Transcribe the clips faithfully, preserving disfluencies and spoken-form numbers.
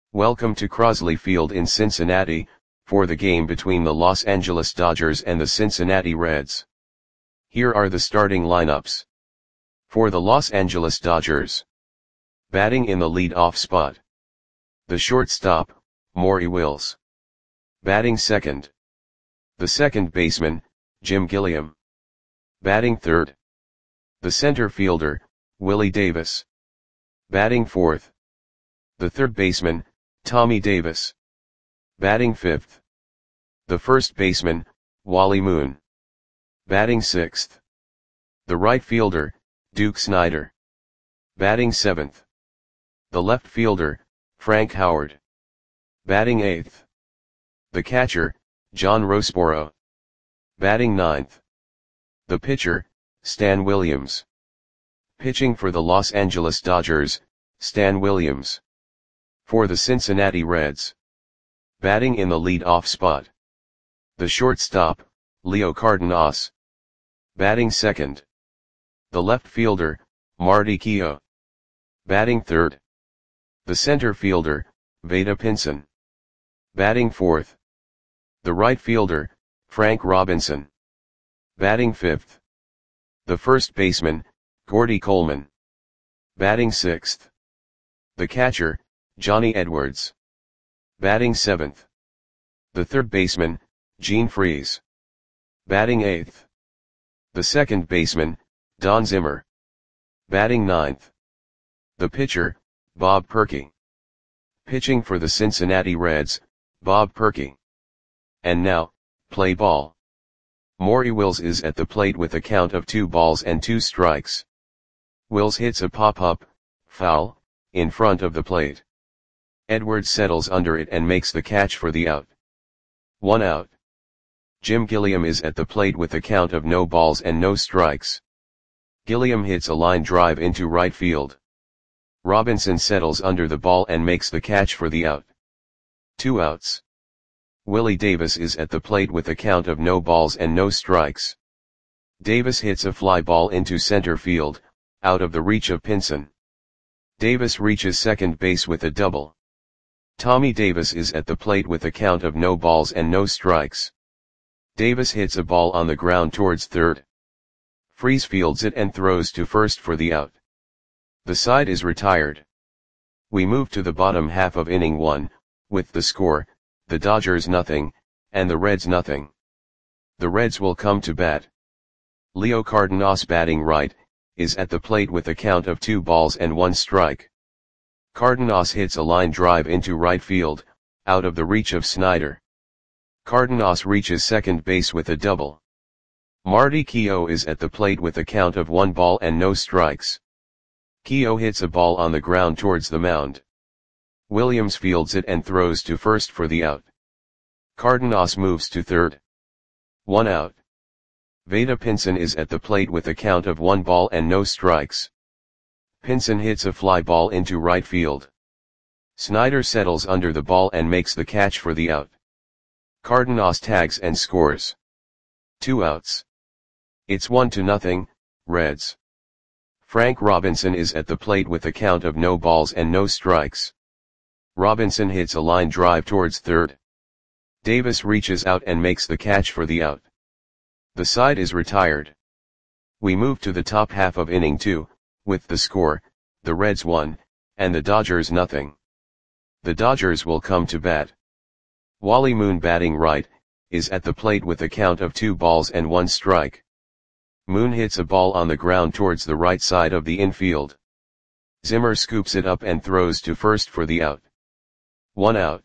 Welcome to Crosley Field in Cincinnati, for the game between the Los Angeles Dodgers and the Cincinnati Reds. Here are the starting lineups. For the Los Angeles Dodgers. Batting in the lead-off spot. The shortstop, Maury Wills. Batting second. The second baseman, Jim Gilliam. Batting third. The center fielder, Willie Davis. Batting fourth. The third baseman, Tommy Davis. Batting fifth. The first baseman, Wally Moon. Batting sixth. The right fielder, Duke Snider. Batting seventh. The left fielder, Frank Howard. Batting eighth. The catcher, John Roseboro. Batting ninth. The pitcher, Stan Williams. Pitching for the Los Angeles Dodgers, Stan Williams. For the Cincinnati Reds. Batting in the lead-off spot. The shortstop, Leo Cardenas. Batting second. The left fielder, Marty Keough. Batting third. The center fielder, Vada Pinson. Batting fourth. The right fielder, Frank Robinson. Batting fifth. The first baseman, Gordy Coleman. Batting sixth. The catcher, Johnny Edwards. Batting seventh. The third baseman, Gene Freese. Batting eighth. The second baseman, Don Zimmer. Batting ninth. The pitcher, Bob Perky. Pitching for the Cincinnati Reds, Bob Perky. And now, play ball. Maury Wills is at the plate with a count of two balls and two strikes. Wills hits a pop-up, foul, in front of the plate. Edwards settles under it and makes the catch for the out. One out. Jim Gilliam is at the plate with a count of no balls and no strikes. Gilliam hits a line drive into right field. Robinson settles under the ball and makes the catch for the out. Two outs. Willie Davis is at the plate with a count of no balls and no strikes. Davis hits a fly ball into center field, out of the reach of Pinson. Davis reaches second base with a double. Tommy Davis is at the plate with a count of no balls and no strikes. Davis hits a ball on the ground towards third. Freese fields it and throws to first for the out. The side is retired. We move to the bottom half of inning one, with the score, the Dodgers nothing, and the Reds nothing. The Reds will come to bat. Leo Cardenas, batting right, is at the plate with a count of two balls and one strike. Cardenas hits a line drive into right field, out of the reach of Snider. Cardenas reaches second base with a double. Marty Keough is at the plate with a count of one ball and no strikes. Keough hits a ball on the ground towards the mound. Williams fields it and throws to first for the out. Cardenas moves to third. One out. Vada Pinson is at the plate with a count of one ball and no strikes. Pinson hits a fly ball into right field. Snider settles under the ball and makes the catch for the out. Cardenas tags and scores. Two outs. It's one to nothing, Reds. Frank Robinson is at the plate with a count of no balls and no strikes. Robinson hits a line drive towards third. Davis reaches out and makes the catch for the out. The side is retired. We move to the top half of inning two, with the score, the Reds one, and the Dodgers nothing. The Dodgers will come to bat. Wally Moon, batting right, is at the plate with a count of two balls and one strike. Moon hits a ball on the ground towards the right side of the infield. Zimmer scoops it up and throws to first for the out. One out.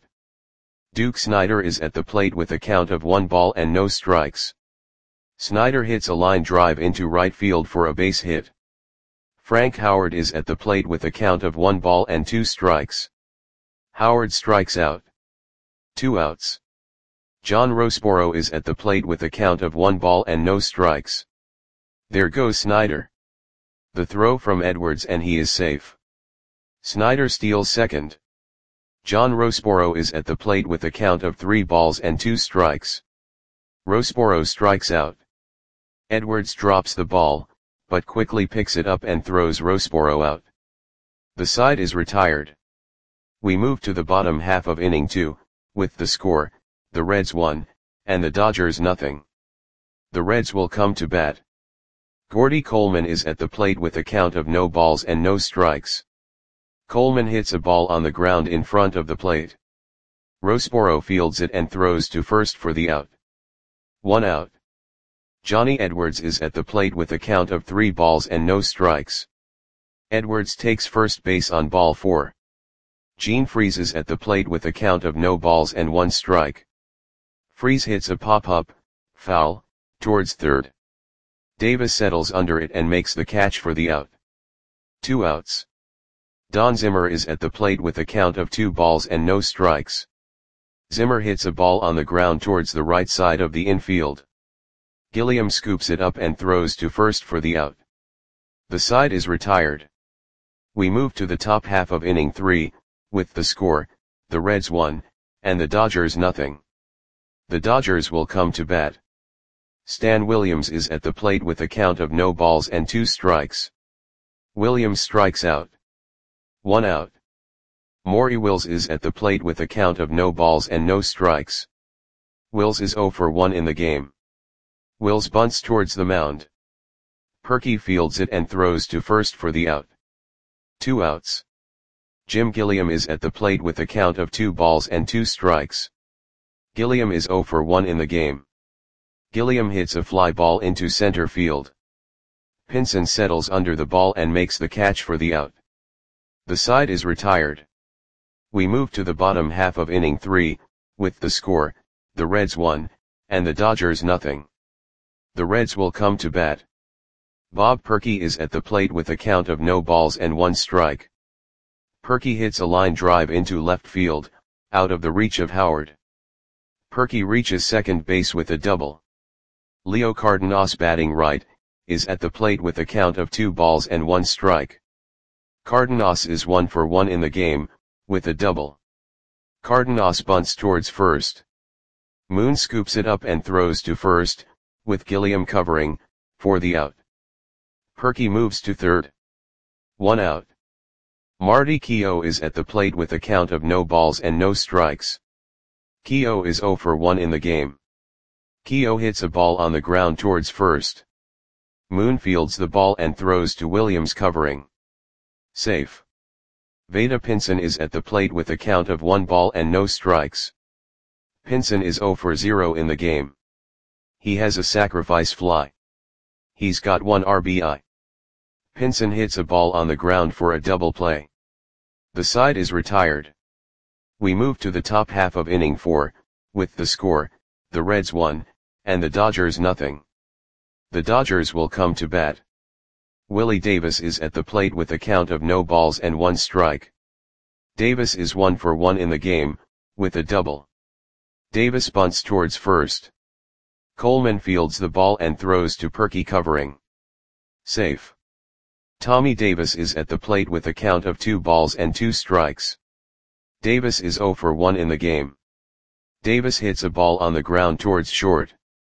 Duke Snider is at the plate with a count of one ball and no strikes. Snider hits a line drive into right field for a base hit. Frank Howard is at the plate with a count of one ball and two strikes. Howard strikes out. Two outs. John Roseboro is at the plate with a count of one ball and no strikes. There goes Snider. The throw from Edwards and he is safe. Snider steals second. John Roseboro is at the plate with a count of three balls and two strikes. Roseboro strikes out. Edwards drops the ball, but quickly picks it up and throws Roseboro out. The side is retired. We move to the bottom half of inning two, with the score, the Reds one, and the Dodgers nothing. The Reds will come to bat. Gordy Coleman is at the plate with a count of no balls and no strikes. Coleman hits a ball on the ground in front of the plate. Rosboro fields it and throws to first for the out. One out. Johnny Edwards is at the plate with a count of three balls and no strikes. Edwards takes first base on ball four. Gene Freese is at the plate with a count of no balls and one strike. Freese hits a pop-up, foul, towards third. Davis settles under it and makes the catch for the out. Two outs. Don Zimmer is at the plate with a count of two balls and no strikes. Zimmer hits a ball on the ground towards the right side of the infield. Gilliam scoops it up and throws to first for the out. The side is retired. We move to the top half of inning three, with the score, the Reds one, and the Dodgers nothing. The Dodgers will come to bat. Stan Williams is at the plate with a count of no balls and two strikes. Williams strikes out. One out. Maury Wills is at the plate with a count of no balls and no strikes. Wills is oh for one in the game. Wills bunts towards the mound. Perky fields it and throws to first for the out. Two outs. Jim Gilliam is at the plate with a count of two balls and two strikes. Gilliam is oh for one in the game. Gilliam hits a fly ball into center field. Pinson settles under the ball and makes the catch for the out. The side is retired. We move to the bottom half of inning three, with the score, the Reds one, and the Dodgers nothing. The Reds will come to bat. Bob Perky is at the plate with a count of no balls and one strike. Perky hits a line drive into left field, out of the reach of Howard. Perky reaches second base with a double. Leo Cardenas, batting right, is at the plate with a count of two balls and one strike. Cardenas is one for one in the game, with a double. Cardenas bunts towards first. Moon scoops it up and throws to first, with Gilliam covering, for the out. Perky moves to third. One out. Marty Keough is at the plate with a count of no balls and no strikes. Keough is oh for one in the game. Keough hits a ball on the ground towards first. Moon fields the ball and throws to Williams covering. Safe. Vada Pinson is at the plate with a count of one ball and no strikes. Pinson is oh for zero in the game. He has a sacrifice fly. He's got one R B I. Pinson hits a ball on the ground for a double play. The side is retired. We move to the top half of inning four, with the score, the Reds one, and the Dodgers nothing. The Dodgers will come to bat. Willie Davis is at the plate with a count of no balls and one strike. Davis is one for one in the game, with a double. Davis bunts towards first. Coleman fields the ball and throws to Perky covering. Safe. Tommy Davis is at the plate with a count of two balls and two strikes. Davis is oh for one in the game. Davis hits a ball on the ground towards short.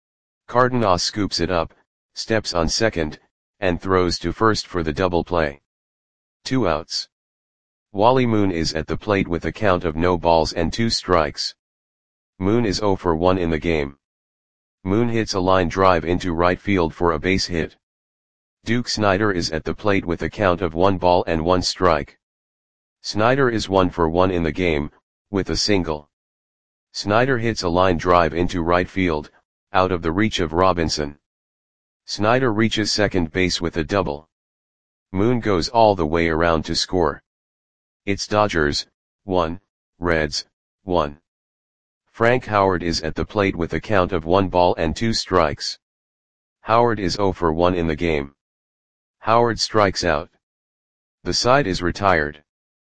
Cardenas scoops it up, steps on second, and throws to first for the double play. Two outs. Wally Moon is at the plate with a count of no balls and two strikes. Moon is oh for one in the game. Moon hits a line drive into right field for a base hit. Duke Snider is at the plate with a count of one ball and one strike. Snider is one for one in the game, with a single. Snider hits a line drive into right field, out of the reach of Robinson. Snider reaches second base with a double. Moon goes all the way around to score. It's Dodgers, one, Reds, one. Frank Howard is at the plate with a count of one ball and two strikes. Howard is oh for one in the game. Howard strikes out. The side is retired.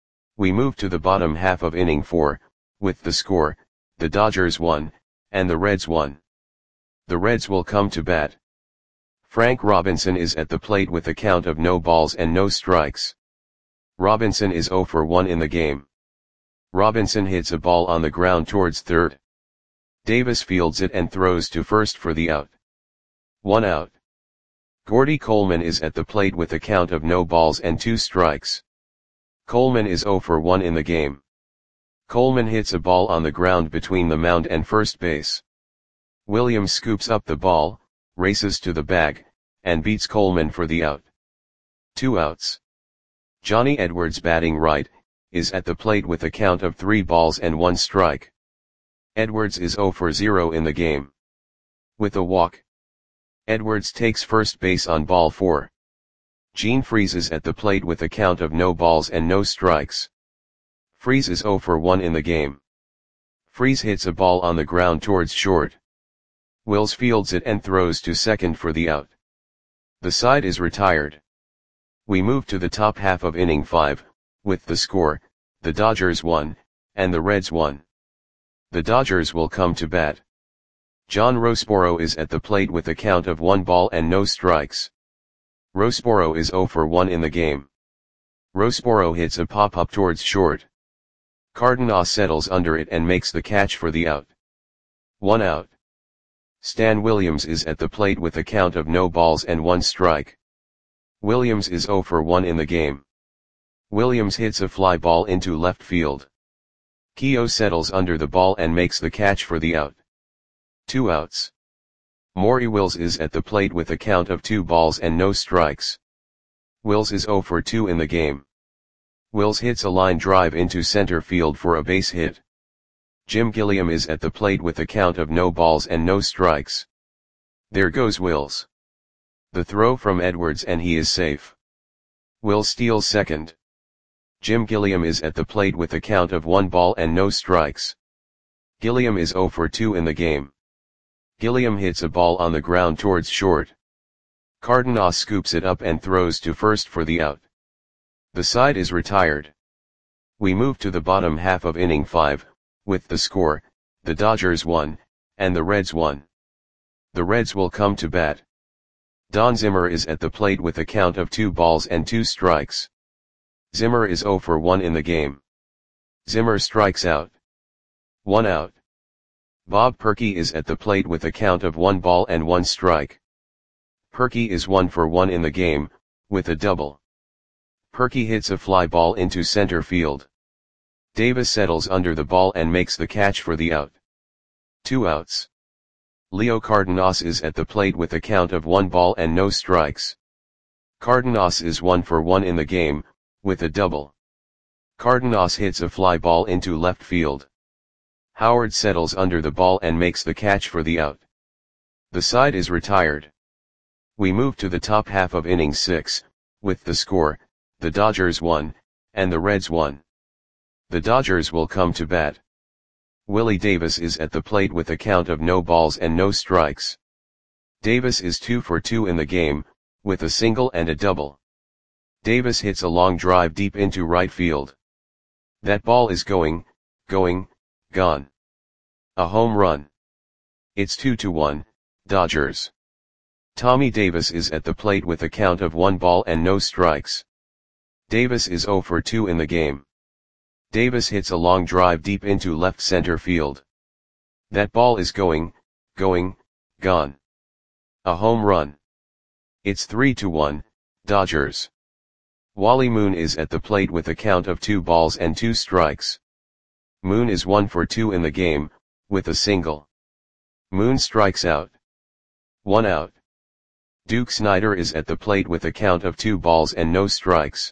We move to the bottom half of inning four, with the score, the Dodgers one, and the Reds one. The Reds will come to bat. Frank Robinson is at the plate with a count of no balls and no strikes. Robinson is oh for one in the game. Robinson hits a ball on the ground towards third. Davis fields it and throws to first for the out. One out. Gordy Coleman is at the plate with a count of no balls and two strikes. Coleman is oh for one in the game. Coleman hits a ball on the ground between the mound and first base. Williams scoops up the ball, races to the bag, and beats Coleman for the out. Two outs. Johnny Edwards, batting right, is at the plate with a count of three balls and one strike. Edwards is zero for zero in the game. With a walk, Edwards takes first base on ball four. Gene Freese is at the plate with a count of no balls and no strikes. Freese is zero for one in the game. Freese hits a ball on the ground towards short. Wills fields it and throws to second for the out. The side is retired. We move to the top half of inning five, with the score, the Dodgers won, and the Reds won. The Dodgers will come to bat. John Rosboro is at the plate with a count of one ball and no strikes. Rosboro is zero for one in the game. Rosboro hits a pop-up towards short. Cardenas settles under it and makes the catch for the out. One out. Stan Williams is at the plate with a count of no balls and one strike. Williams is zero for one in the game. Williams hits a fly ball into left field. Keogh settles under the ball and makes the catch for the out. Two outs. Maury Wills is at the plate with a count of two balls and no strikes. Wills is zero for two in the game. Wills hits a line drive into center field for a base hit. Jim Gilliam is at the plate with a count of no balls and no strikes. There goes Wills. The throw from Edwards and he is safe. Wills steals second. Jim Gilliam is at the plate with a count of one ball and no strikes. Gilliam is zero for two in the game. Gilliam hits a ball on the ground towards short. Cardenas scoops it up and throws to first for the out. The side is retired. We move to the bottom half of inning five, with the score, the Dodgers won, and the Reds won. The Reds will come to bat. Don Zimmer is at the plate with a count of two balls and two strikes. Zimmer is zero for one in the game. Zimmer strikes out. One out. Bob Perky is at the plate with a count of one ball and one strike. Perky is one for one in the game, with a double. Perky hits a fly ball into center field. Davis settles under the ball and makes the catch for the out. Two outs. Leo Cardenas is at the plate with a count of one ball and no strikes. Cardenas is one for one in the game, with a double. Cardenas hits a fly ball into left field. Howard settles under the ball and makes the catch for the out. The side is retired. We move to the top half of inning six, with the score, the Dodgers won, and the Reds won. The Dodgers will come to bat. Willie Davis is at the plate with a count of no balls and no strikes. Davis is two for two in the game, with a single and a double. Davis hits a long drive deep into right field. That ball is going, going, gone. A home run. It's two to one, Dodgers. Tommy Davis is at the plate with a count of one ball and no strikes. Davis is zero for two in the game. Davis hits a long drive deep into left center field. That ball is going, going, gone. A home run. It's three to one, Dodgers. Wally Moon is at the plate with a count of two balls and two strikes. Moon is one for two in the game, with a single. Moon strikes out. One out. Duke Snider is at the plate with a count of two balls and no strikes.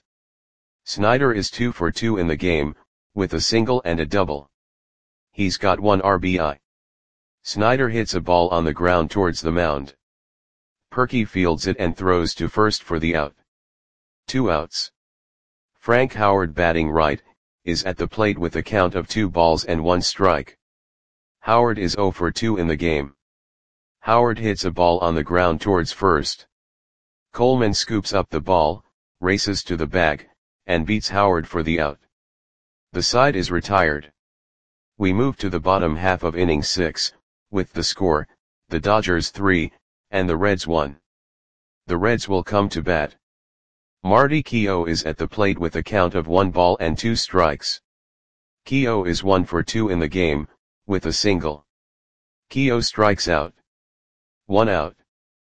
Snider is two for two in the game, with a single and a double. He's got one R B I. Snider hits a ball on the ground towards the mound. Perky fields it and throws to first for the out. Two outs. Frank Howard, batting right, is at the plate with a count of two balls and one strike. Howard is zero for two in the game. Howard hits a ball on the ground towards first. Coleman scoops up the ball, races to the bag, and beats Howard for the out. The side is retired. We move to the bottom half of inning six, with the score, the Dodgers three, and the Reds one. The Reds will come to bat. Marty Keogh is at the plate with a count of one ball and two strikes. Keogh is one for two in the game, with a single. Keogh strikes out. One out.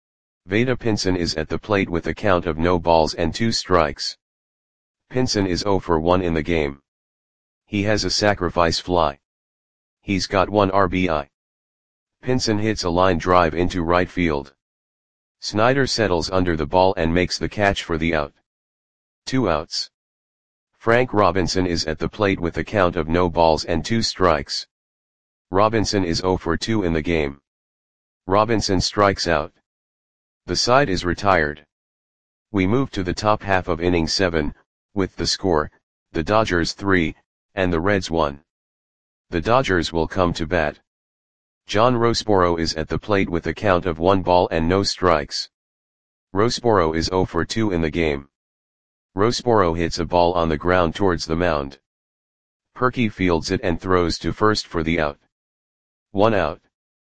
Vada Pinson is at the plate with a count of no balls and two strikes. Pinson is zero for one in the game. He has a sacrifice fly. He's got one R B I. Pinson hits a line drive into right field. Snyder settles under the ball and makes the catch for the out. Two outs. Frank Robinson is at the plate with a count of no balls and two strikes. Robinson is zero for two in the game. Robinson strikes out. The side is retired. We move to the top half of inning seven, with the score, the Dodgers three, and the Reds one. The Dodgers will come to bat. John Roseboro is at the plate with a count of one ball and no strikes. Roseboro is zero for two in the game. Roseboro hits a ball on the ground towards the mound. Perky fields it and throws to first for the out. One out.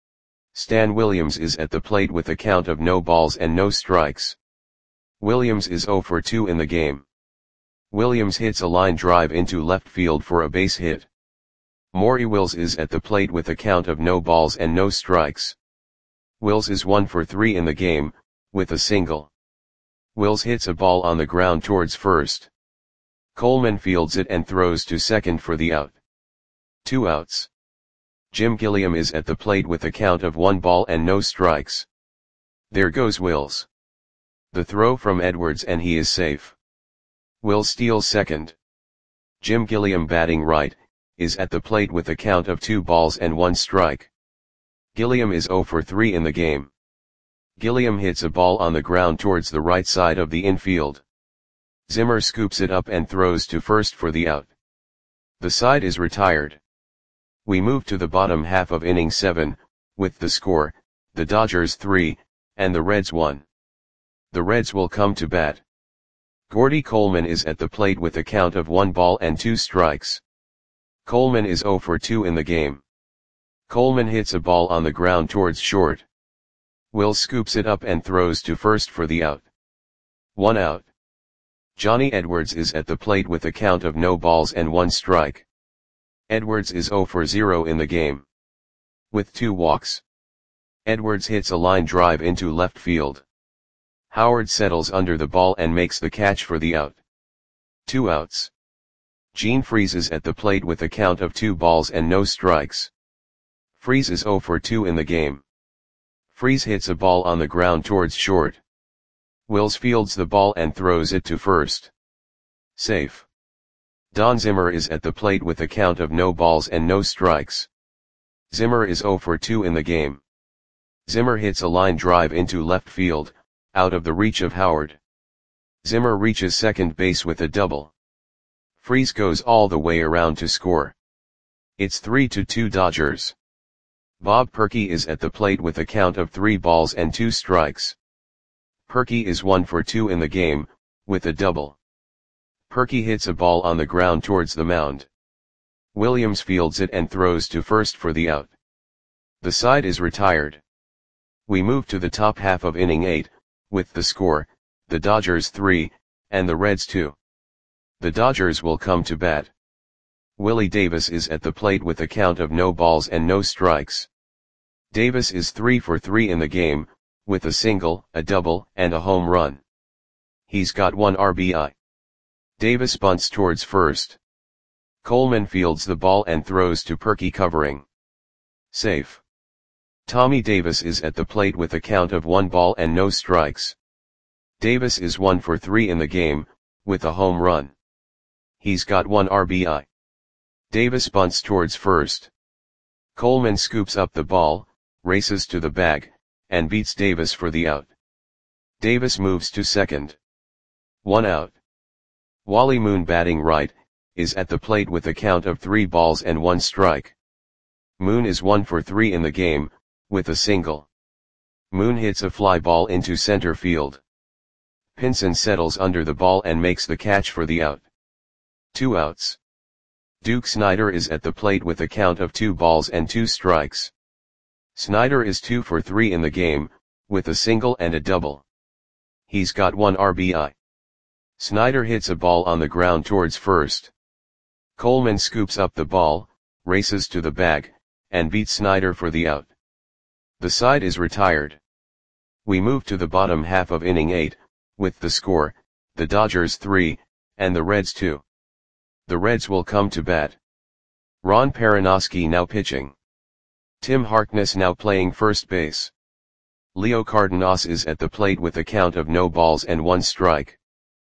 Stan Williams is at the plate with a count of no balls and no strikes. Williams is zero for two in the game. Williams hits a line drive into left field for a base hit. Maury Wills is at the plate with a count of no balls and no strikes. Wills is one for three in the game, with a single. Wills hits a ball on the ground towards first. Coleman fields it and throws to second for the out. Two outs. Jim Gilliam is at the plate with a count of one ball and no strikes. There goes Wills. The throw from Edwards and he is safe. Wills steals second. Jim Gilliam, batting right, is at the plate with a count of two balls and one strike. Gilliam is zero for three in the game. Gilliam hits a ball on the ground towards the right side of the infield. Zimmer scoops it up and throws to first for the out. The side is retired. We move to the bottom half of inning seven, with the score, the Dodgers three, and the Reds one. The Reds will come to bat. Gordy Coleman is at the plate with a count of one ball and two strikes. Coleman is zero for two in the game. Coleman hits a ball on the ground towards short. Will scoops it up and throws to first for the out. One out. Johnny Edwards is at the plate with a count of no balls and one strike. Edwards is zero for zero in the game. With two walks. Edwards hits a line drive into left field. Howard settles under the ball and makes the catch for the out. Two outs. Gene Freese is at the plate with a count of two balls and no strikes. Freese is zero for two in the game. Freese hits a ball on the ground towards short. Wills fields the ball and throws it to first. Safe. Don Zimmer is at the plate with a count of no balls and no strikes. Zimmer is zero for two in the game. Zimmer hits a line drive into left field, out of the reach of Howard. Zimmer reaches second base with a double. Freese goes all the way around to score. It's three to two Dodgers. Bob Perky is at the plate with a count of three balls and two strikes. Perky is one for two in the game, with a double. Perky hits a ball on the ground towards the mound. Williams fields it and throws to first for the out. The side is retired. We move to the top half of inning eight, with the score, the Dodgers three, and the Reds two. The Dodgers will come to bat. Willie Davis is at the plate with a count of no balls and no strikes. Davis is three for three in the game, with a single, a double, and a home run. He's got one R B I. Davis bunts towards first. Coleman fields the ball and throws to Perky, covering. Safe. Tommy Davis is at the plate with a count of one ball and no strikes. Davis is one for three in the game, with a home run. He's got one R B I. Davis bunts towards first. Coleman scoops up the ball, races to the bag, and beats Davis for the out. Davis moves to second. One out. Wally Moon, batting right, is at the plate with a count of three balls and one strike. Moon is one for three in the game, with a single. Moon hits a fly ball into center field. Pinson settles under the ball and makes the catch for the out. Two outs. Duke Snider is at the plate with a count of two balls and two strikes. Snider is two for three in the game, with a single and a double. He's got one R B I. Snider hits a ball on the ground towards first. Coleman scoops up the ball, races to the bag, and beats Snider for the out. The side is retired. We move to the bottom half of inning eight, with the score, the Dodgers three, and the Reds two. The Reds will come to bat. Ron Perranoski now pitching. Tim Harkness now playing first base. Leo Cardenas is at the plate with a count of no balls and one strike.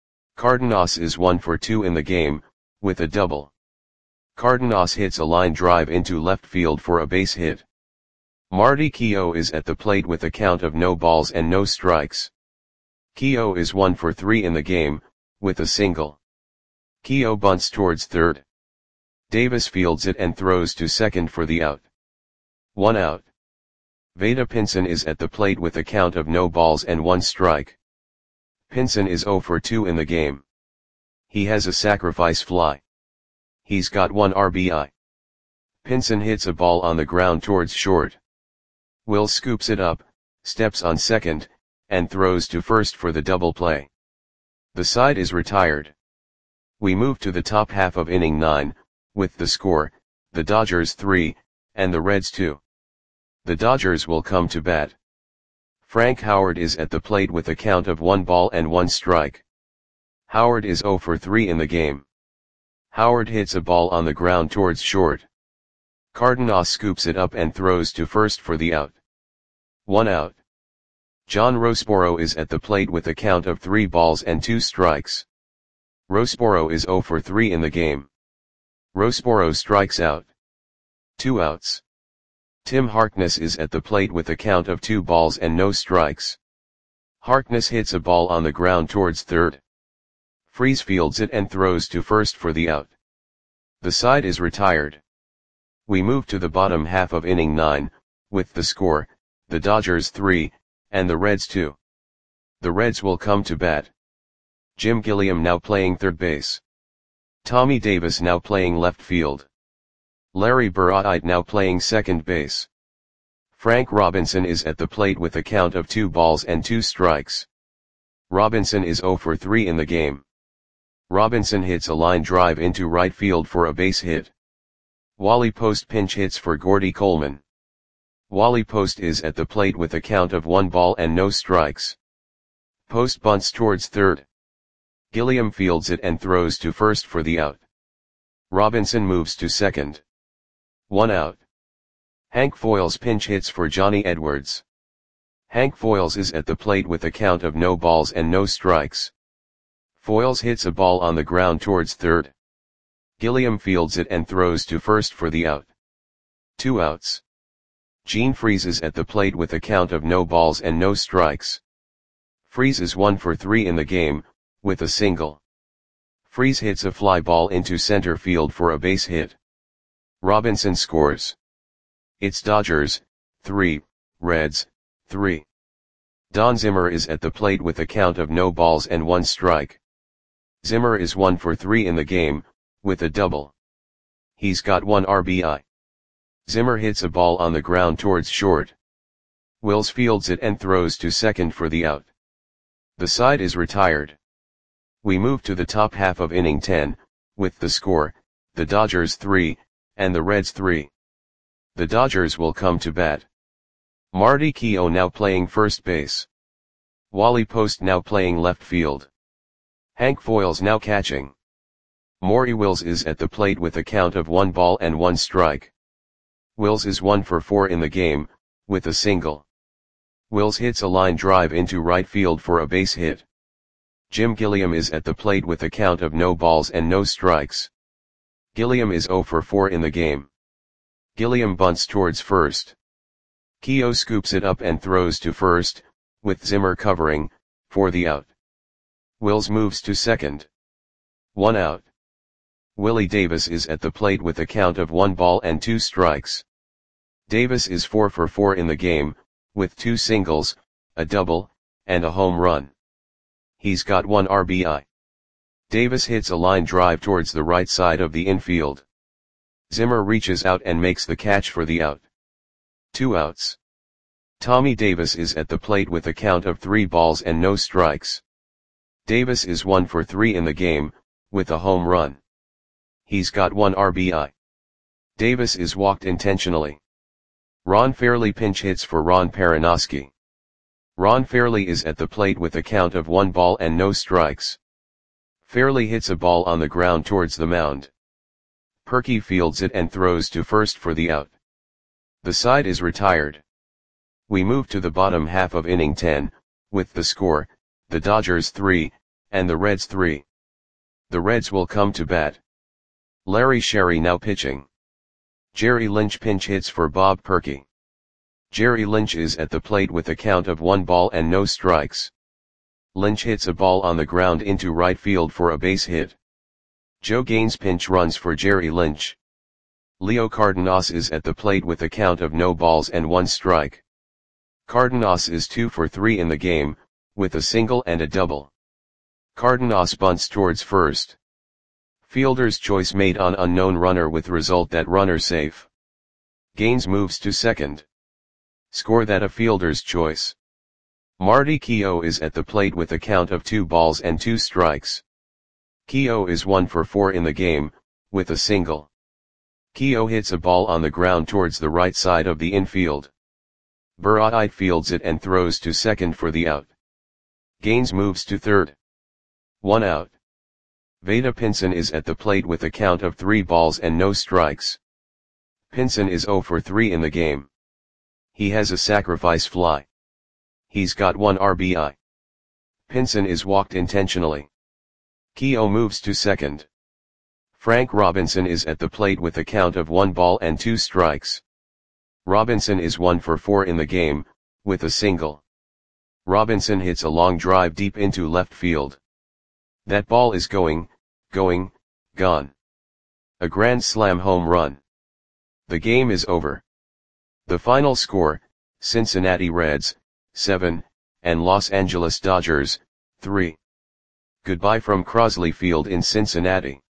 Cardenas is one for two in the game, with a double. Cardenas hits a line drive into left field for a base hit. Marty Keough is at the plate with a count of no balls and no strikes. Keough is one for three in the game, with a single. Keough bunts towards third. Davis fields it and throws to second for the out. One out. Vada Pinson is at the plate with a count of no balls and one strike. Pinson is zero for two in the game. He has a sacrifice fly. He's got one R B I. Pinson hits a ball on the ground towards short. Will scoops it up, steps on second, and throws to first for the double play. The side is retired. We move to the top half of inning nine, with the score, the Dodgers three, and the Reds two. The Dodgers will come to bat. Frank Howard is at the plate with a count of one ball and one strike. Howard is zero for three in the game. Howard hits a ball on the ground towards short. Cardenas scoops it up and throws to first for the out. One out. John Roseboro is at the plate with a count of three balls and two strikes. Roseboro is zero for three in the game. Roseboro strikes out. Two outs. Tim Harkness is at the plate with a count of two balls and no strikes. Harkness hits a ball on the ground towards third. Freese fields it and throws to first for the out. The side is retired. We move to the bottom half of inning nine, with the score, the Dodgers three, and the Reds two. The Reds will come to bat. Jim Gilliam now playing third base. Tommy Davis now playing left field. Larry Burritt now playing second base. Frank Robinson is at the plate with a count of two balls and two strikes. Robinson is zero for three in the game. Robinson hits a line drive into right field for a base hit. Wally Post pinch hits for Gordy Coleman. Wally Post is at the plate with a count of one ball and no strikes. Post bunts towards third. Gilliam fields it and throws to first for the out. Robinson moves to second. One out. Hank Foils pinch hits for Johnny Edwards. Hank Foils is at the plate with a count of no balls and no strikes. Foils hits a ball on the ground towards third. Gilliam fields it and throws to first for the out. Two outs. Gene Freese is at the plate with a count of no balls and no strikes. Freese is one for three in the game, with a single. Freese hits a fly ball into center field for a base hit. Robinson scores. It's Dodgers, three, Reds, three. Don Zimmer is at the plate with a count of no balls and one strike. Zimmer is one for three in the game, with a double. He's got one R B I. Zimmer hits a ball on the ground towards short. Wills fields it and throws to second for the out. The side is retired. We move to the top half of inning ten, with the score, the Dodgers three, and the Reds three. The Dodgers will come to bat. Marty Keough now playing first base. Wally Post now playing left field. Hank Foils now catching. Maury Wills is at the plate with a count of one ball and one strike. Wills is one for four in the game, with a single. Wills hits a line drive into right field for a base hit. Jim Gilliam is at the plate with a count of no balls and no strikes. Gilliam is zero for four in the game. Gilliam bunts towards first. Keough scoops it up and throws to first, with Zimmer covering, for the out. Wills moves to second. One out. Willie Davis is at the plate with a count of one ball and two strikes. Davis is four for four in the game, with two singles, a double, and a home run. He's got one R B I. Davis hits a line drive towards the right side of the infield. Zimmer reaches out and makes the catch for the out. Two outs. Tommy Davis is at the plate with a count of three balls and no strikes. Davis is one for three in the game, with a home run. He's got one R B I. Davis is walked intentionally. Ron Fairly pinch hits for Ron Perranoski. Ron Fairly is at the plate with a count of one ball and no strikes. Fairly hits a ball on the ground towards the mound. Purkey fields it and throws to first for the out. The side is retired. We move to the bottom half of inning ten, with the score, the Dodgers three, and the Reds three. The Reds will come to bat. Larry Sherry now pitching. Jerry Lynch pinch hits for Bob Purkey. Jerry Lynch is at the plate with a count of one ball and no strikes. Lynch hits a ball on the ground into right field for a base hit. Joe Gaines pinch runs for Jerry Lynch. Leo Cardenas is at the plate with a count of no balls and one strike. Cardenas is two for three in the game, with a single and a double. Cardenas bunts towards first. Fielder's choice made on unknown runner with result that runner safe. Gaines moves to second. Score that a fielder's choice. Marty Keough is at the plate with a count of two balls and two strikes. Keough is one for four in the game, with a single. Keough hits a ball on the ground towards the right side of the infield. Burritt fields it and throws to second for the out. Gaines moves to third. One out. Vada Pinson is at the plate with a count of three balls and no strikes. Pinson is zero for three in the game. He has a sacrifice fly. He's got one R B I. Pinson is walked intentionally. Keough moves to second. Frank Robinson is at the plate with a count of one ball and two strikes. Robinson is one for four in the game, with a single. Robinson hits a long drive deep into left field. That ball is going, going, gone. A grand slam home run. The game is over. The final score, Cincinnati Reds, seven, and Los Angeles Dodgers, three. Goodbye from Crosley Field in Cincinnati.